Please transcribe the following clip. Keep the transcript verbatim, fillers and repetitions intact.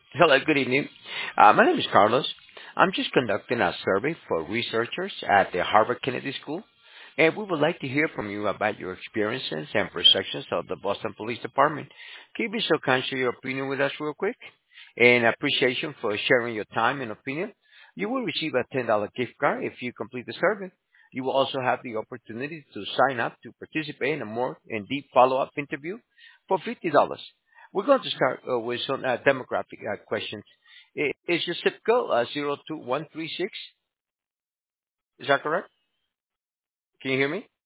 Hello, good evening. Uh, my name is Carlos. I'm just conducting a survey for researchers at the Harvard Kennedy School, and we would like to hear from you about your experiences and perceptions of the Boston Police Department. Can you be so kind to share your opinion with us real quick? In appreciation for sharing your time and opinion, you will receive a ten dollars gift card if you complete the survey. You will also have the opportunity to sign up to participate in a more in-depth follow-up interview for fifty dollars. We're going to start uh, with some uh, demographic uh, questions. I- Is your zip code uh, zero two one three six? Is that correct? Can you hear me?